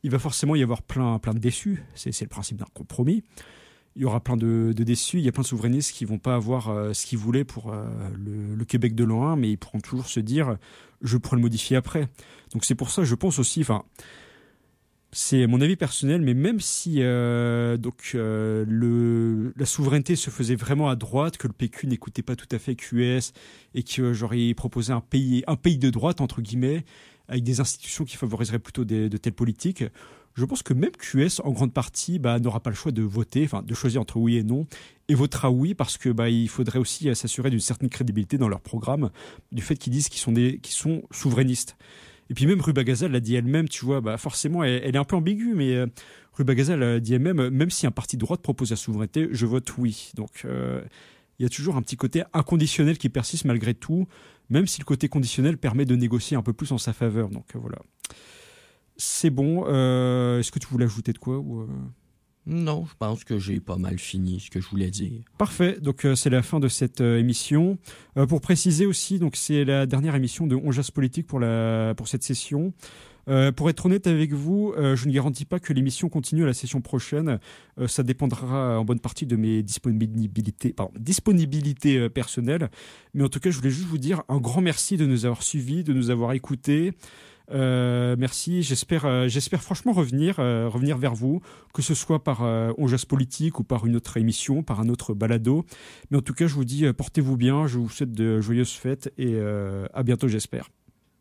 il va forcément y avoir plein, plein de déçus. C'est, c'est le principe d'un compromis. Il y aura plein de, de déçus. Il y a plein de souverainistes qui vont pas avoir euh, ce qu'ils voulaient pour euh, le, le Québec de l'an un, mais ils pourront toujours se dire je pourrais le modifier après. Donc c'est pour ça, je pense aussi, enfin, c'est mon avis personnel, mais même si euh, donc euh, le la souveraineté se faisait vraiment à droite, que le P Q n'écoutait pas tout à fait Q S et que j'aurais proposé un pays un pays de droite entre guillemets avec des institutions qui favoriseraient plutôt des, de telles politiques. Je pense que même Q S, en grande partie, bah, n'aura pas le choix de voter, enfin de choisir entre oui et non, et votera oui parce que bah, il faudrait aussi euh, s'assurer d'une certaine crédibilité dans leur programme, du fait qu'ils disent qu'ils sont des, qu'ils sont souverainistes. Et puis même Rubagaza l'a dit elle-même, tu vois, bah forcément, elle, elle est un peu ambiguë, mais euh, Rubagaza l'a dit elle-même, même si un parti de droite propose la souveraineté, je vote oui. Donc euh, il y a toujours un petit côté inconditionnel qui persiste malgré tout, même si le côté conditionnel permet de négocier un peu plus en sa faveur. Donc euh, voilà. C'est bon. Euh, est-ce que tu voulais ajouter de quoi ou euh... Non, je pense que j'ai pas mal fini ce que je voulais dire. Parfait. Donc euh, c'est la fin de cette euh, émission. Euh, pour préciser aussi, donc c'est la dernière émission de On Jase Politique pour la pour cette session. Euh, pour être honnête avec vous, euh, je ne garantis pas que l'émission continue à la session prochaine. Euh, ça dépendra en bonne partie de mes disponibilités, pardon, disponibilités euh, personnelles. Mais en tout cas, je voulais juste vous dire un grand merci de nous avoir suivis, de nous avoir écoutés. Euh, merci, j'espère, euh, j'espère franchement revenir, euh, revenir vers vous, que ce soit par euh, On Jase Politique ou par une autre émission, par un autre balado. Mais en tout cas, je vous dis, euh, portez-vous bien, je vous souhaite de joyeuses fêtes et euh, à bientôt, j'espère.